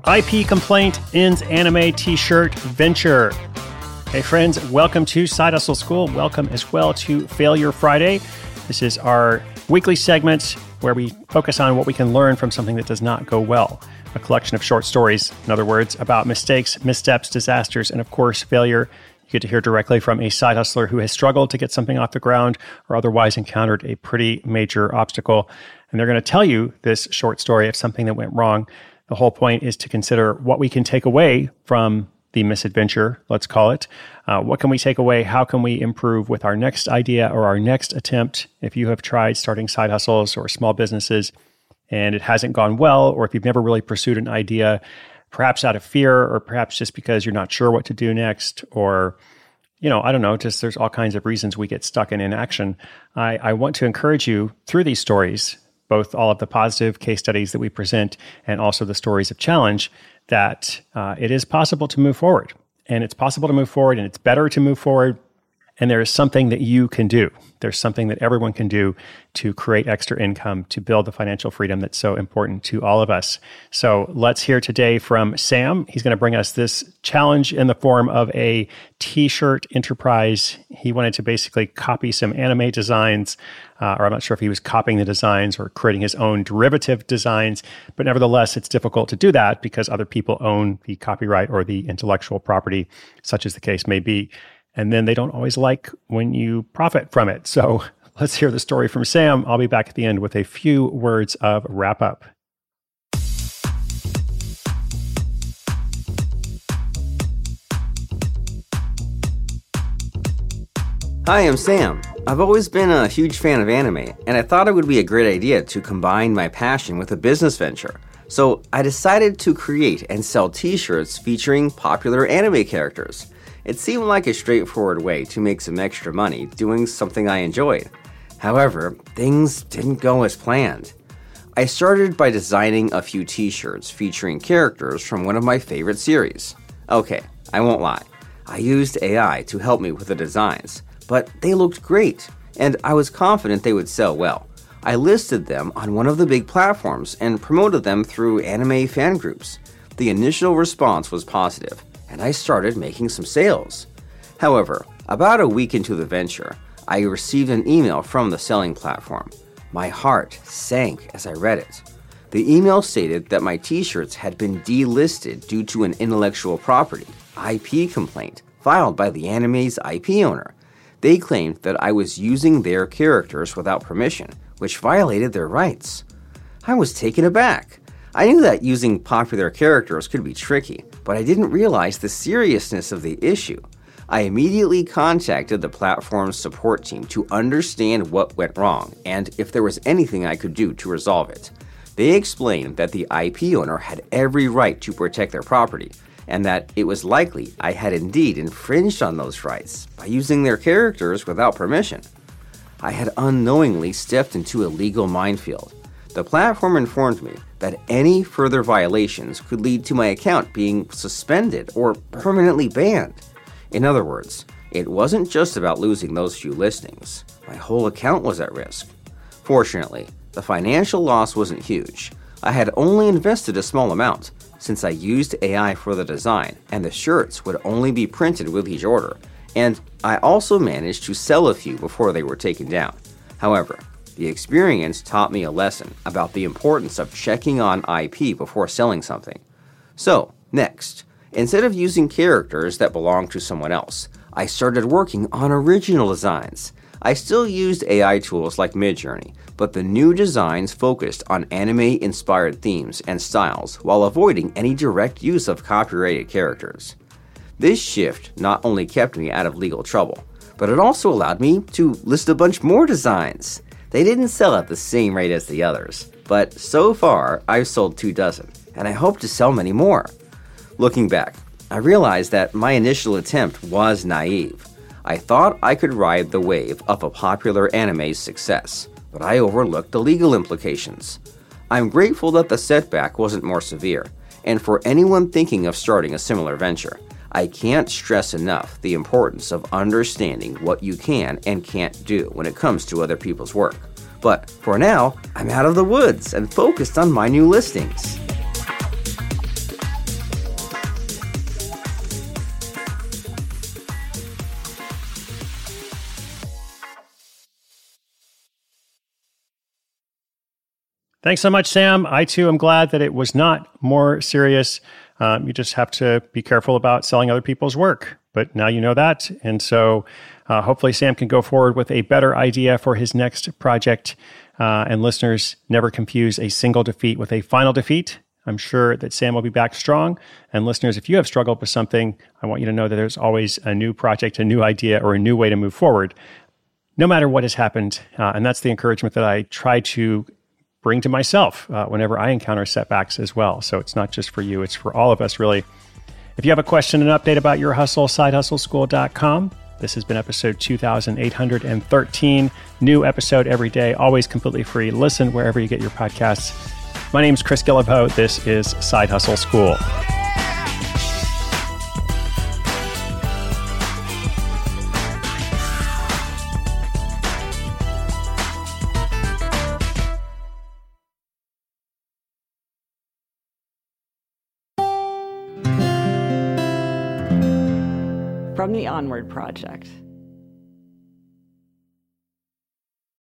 IP complaint ends anime t-shirt venture. Hey friends, welcome to Side Hustle School. Welcome as well to Failure Friday. This is our weekly segment where we focus on what we can learn from something that does not go well. A collection of short stories, in other words, about mistakes, missteps, disasters, and of course, failure. You get to hear directly from a side hustler who has struggled to get something off the ground or otherwise encountered a pretty major obstacle. And they're going to tell you this short story of something that went wrong. The whole point is to consider what we can take away from the misadventure, let's call it. What can we take away? How can we improve with our next idea or our next attempt? If you have tried starting side hustles or small businesses and it hasn't gone well, or if you've never really pursued an idea, perhaps out of fear, or perhaps just because you're not sure what to do next, or, I don't know, just there's all kinds of reasons we get stuck in inaction. I want to encourage you through these stories, both all of the positive case studies that we present and also the stories of challenge, that it is possible to move forward. And it's possible to move forward, and it's better to move forward. And there is something that you can do. There's something that everyone can do to create extra income, to build the financial freedom that's so important to all of us. So let's hear today from Sam. He's going to bring us this challenge in the form of a t-shirt enterprise. He wanted to basically copy some anime designs, or I'm not sure if he was copying the designs or creating his own derivative designs, but nevertheless, it's difficult to do that because other people own the copyright or the intellectual property, such as the case may be. And then they don't always like when you profit from it. So let's hear the story from Sam. I'll be back at the end with a few words of wrap up. Hi, I'm Sam. I've always been a huge fan of anime, and I thought it would be a great idea to combine my passion with a business venture. So I decided to create and sell t-shirts featuring popular anime characters. It seemed like a straightforward way to make some extra money doing something I enjoyed. However, things didn't go as planned. I started by designing a few t-shirts featuring characters from one of my favorite series. Okay, I won't lie. I used AI to help me with the designs, but they looked great, and I was confident they would sell well. I listed them on one of the big platforms and promoted them through anime fan groups. The initial response was positive, and I started making some sales. However, about a week into the venture, I received an email from the selling platform. My heart sank as I read it. The email stated that my t-shirts had been delisted due to an intellectual property, IP complaint, filed by the anime's IP owner. They claimed that I was using their characters without permission, which violated their rights. I was taken aback. I knew that using popular characters could be tricky, but I didn't realize the seriousness of the issue. I immediately contacted the platform's support team to understand what went wrong and if there was anything I could do to resolve it. They explained that the IP owner had every right to protect their property, and that it was likely I had indeed infringed on those rights by using their characters without permission. I had unknowingly stepped into a legal minefield. The platform informed me that any further violations could lead to my account being suspended or permanently banned. In other words, it wasn't just about losing those few listings. My whole account was at risk. Fortunately, the financial loss wasn't huge. I had only invested a small amount, since I used AI for the design, and the shirts would only be printed with each order. And I also managed to sell a few before they were taken down. However, the experience taught me a lesson about the importance of checking on IP before selling something. So, next, instead of using characters that belong to someone else, I started working on original designs. I still used AI tools like Midjourney, but the new designs focused on anime-inspired themes and styles while avoiding any direct use of copyrighted characters. This shift not only kept me out of legal trouble, but it also allowed me to list a bunch more designs. They didn't sell at the same rate as the others, but so far I've sold 24, and I hope to sell many more. Looking back, I realized that my initial attempt was naive. I thought I could ride the wave of a popular anime's success, but I overlooked the legal implications. I'm grateful that the setback wasn't more severe, and for anyone thinking of starting a similar venture, I can't stress enough the importance of understanding what you can and can't do when it comes to other people's work. But for now, I'm out of the woods and focused on my new listings. Thanks so much, Sam. I too am glad that it was not more serious. You just have to be careful about selling other people's work. But now you know that. And so hopefully Sam can go forward with a better idea for his next project. And listeners, never confuse a single defeat with a final defeat. I'm sure that Sam will be back strong. And listeners, if you have struggled with something, I want you to know that there's always a new project, a new idea, or a new way to move forward, no matter what has happened. And that's the encouragement that I try to bring to myself whenever I encounter setbacks as well. So it's not just for you, it's for all of us, really. If you have a question and update about your hustle, sidehustleschool.com. This has been episode 2813. New episode every day, always completely free. Listen wherever you get your podcasts. My name is Chris Guillebeau. This is Side Hustle School. From the Onward Project.